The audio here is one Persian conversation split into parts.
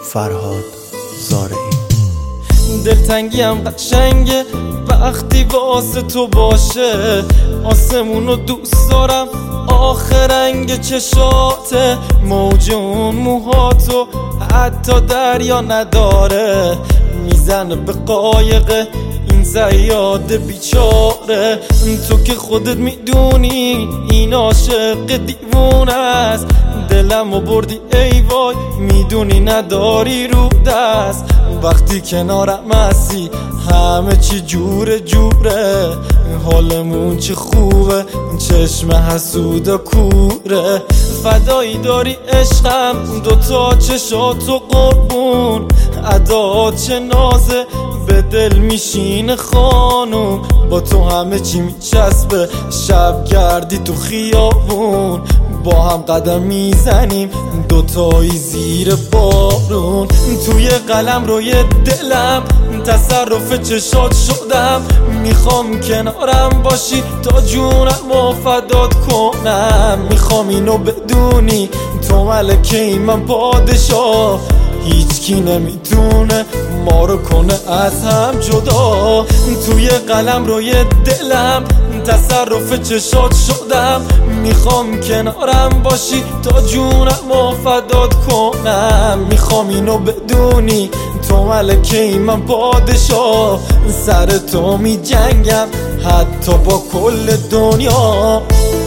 فرهاد زارعی. دلتنگیم قشنگه وقتی واسه تو باشه، آسمونو دوست دارم آخر رنگ چشاته، موج اون موهاتو حتی دریا نداره، میزنه به قایق این صیاد بیچاره. تو که خودت میدونی این عاشق دیوونه است، دلمو بردی ای وای میدونی نداری رو دست، وقتی کنارم هستی همه چی جوره جوره، حالمون چه خوبه چشم حسود و کوره، فدایی داری عشقم دوتا چشاتو قربون، ادات چه نازه به دل میشینه خانوم، با تو همه چی میچسبه شب گردی تو خیابون، با هم قدم میزنیم دوتایی زیر بارون، توی قلم روی دلم تصرف چشات شدم، میخوام کنارم باشی تا جونم و فدات کنم، میخوام اینو بدونی تو ملکه من پادشاه، هیچ کی نمیتونه ما رو کنه از هم جدا، توی قلم روی دلم تصرف چشات شدم، میخوام کنارم باشی تا جونم و فدات کنم، میخوام اینو بدونی تو ملکه من پادشاه، سر تو می جنگم حتی با کل دنیا.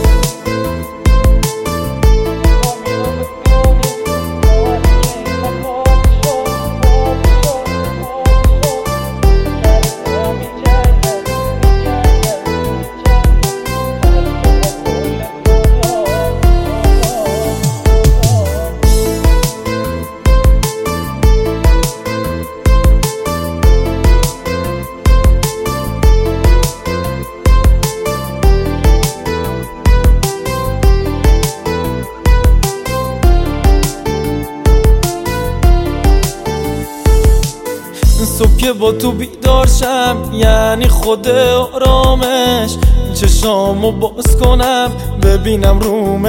صبح که با تو بیدار شم یعنی خود آرامش، چشامو باز کنم ببینم روم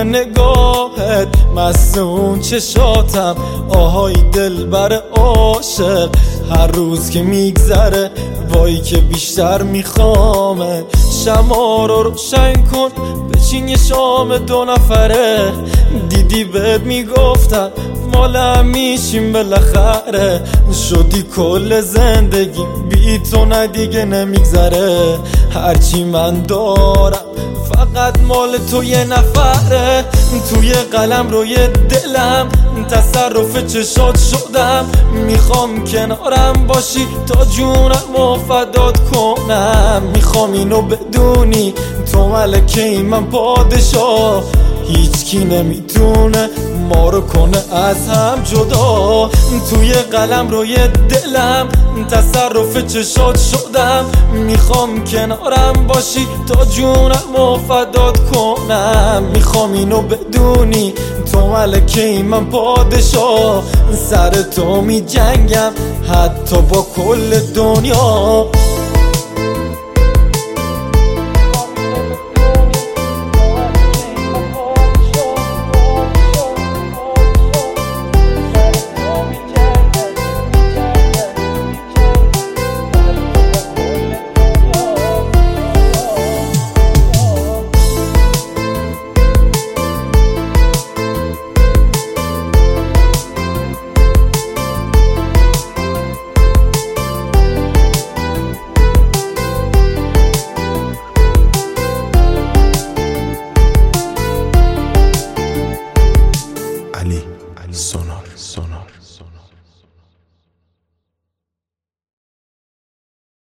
نگاهت، مست اون چشاتم آهای دلبر عاشق، هر روز که میگذره وای که بیشتر میخوامه، شمع رو روشن کن بچین یه شام دو نفره، دیدی بهت میگفتم مالم میشیم بالاخره، شدی کل زندگی بی تو نه دیگه نمیگذره، هرچی من دارم فقط مال تو یه نفره، توی قلم روی دلم تصرف چشات شدم، میخوام کنارم باشی تا جونم و فدات کنم، میخوام اینو بدونی تو ملکه من پادشاه، هیچ کی نمیتونه ما رو کنه از هم جدا، توی قلم روی دلم تصرف چشات شدم، میخوام کنارم باشی تا جونم و فدات کنم، میخوام اینو بدونی تو ملکه من پادشاه، سر تو می جنگم حتی با کل دنیا. علی سونار